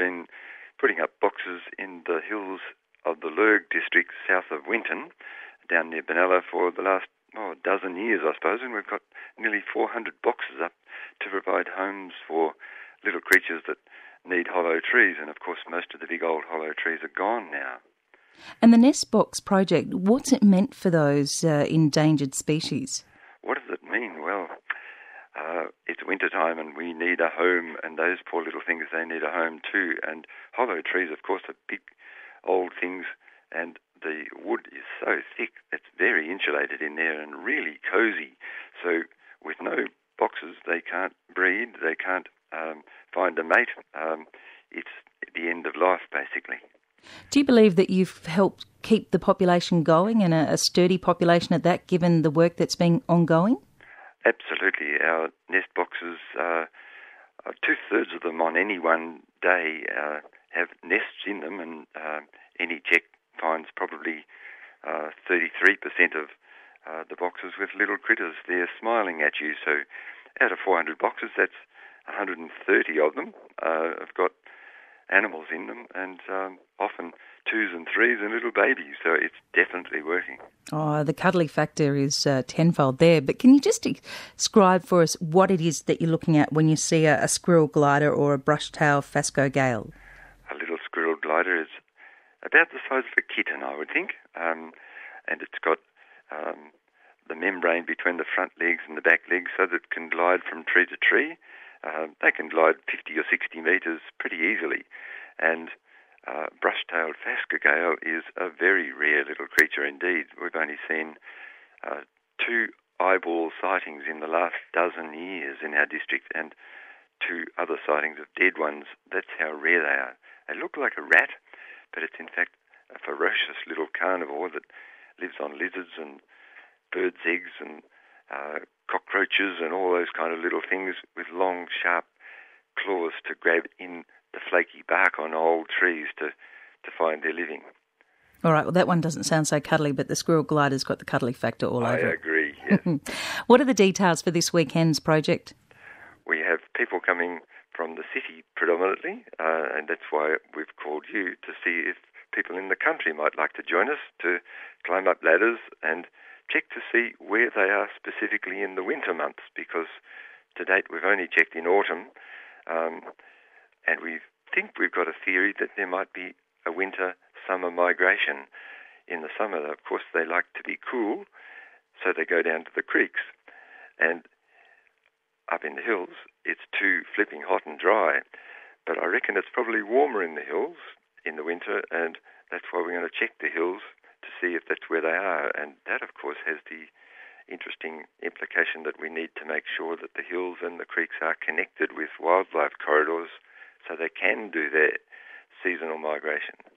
been putting up boxes in the hills of the Lurg district south of Winton, down near Benalla, for the last dozen years, I suppose, and we've got nearly 400 boxes up to provide homes for little creatures that need hollow trees, and of course most of the big old hollow trees are gone now. And the Nest Box project, what's it meant for those endangered species? What does it mean? Well, it's winter time and we need a home, and those poor little things, they need a home too. And hollow trees, of course, are big old things, and the wood is so thick it's very insulated in there and really cosy. So with no boxes, they can't breed, they can't find a mate. It's the end of life, basically. Do you believe that you've helped keep the population going, and a sturdy population at that, given the work that's been ongoing? Absolutely. Our nest boxes, 2/3 of them on any one day have nests in them, and any check finds probably 33% of the boxes with little critters. They're smiling at you. So out of 400 boxes, that's 130 of them have got animals in them, and often 2s and 3s and little babies. So it's definitely working. Oh, the cuddly factor is tenfold there. But can you just describe for us what it is that you're looking at when you see a squirrel glider or a brush-tailed phascogale? A little squirrel glider is about the size of a kitten, I would think, and it's got the membrane between the front legs and the back legs so that it can glide from tree to tree. They can glide 50 or 60 metres pretty easily, and brush-tailed phascogale is a very rare little creature indeed. We've only seen 2 eyeball sightings in the last dozen years in our district, and 2 other sightings of dead ones. That's how rare they are. They look like a rat, but it's in fact a ferocious little carnivore that lives on lizards and birds' eggs and cockroaches and all those kind of little things with long, sharp claws to grab in the flaky bark on old trees to find their living. All right, well, that one doesn't sound so cuddly, but the squirrel glider's got the cuddly factor all over it. I agree, yes. What are the details for this weekend's project? We have people coming from the city predominantly, and that's why we've called you to see if people in the country might like to join us to climb up ladders and check to see where they are specifically in the winter months, because to date we've only checked in autumn, and we think we've got a theory that there might be a winter-summer migration. In the summer, of course, they like to be cool, so they go down to the creeks, and up in the hills it's too flipping hot and dry. But I reckon it's probably warmer in the hills in the winter, and that's why we're going to check the hills to see if that's where they are. And that, of course, has the interesting implication that we need to make sure that the hills and the creeks are connected with wildlife corridors so they can do their seasonal migration.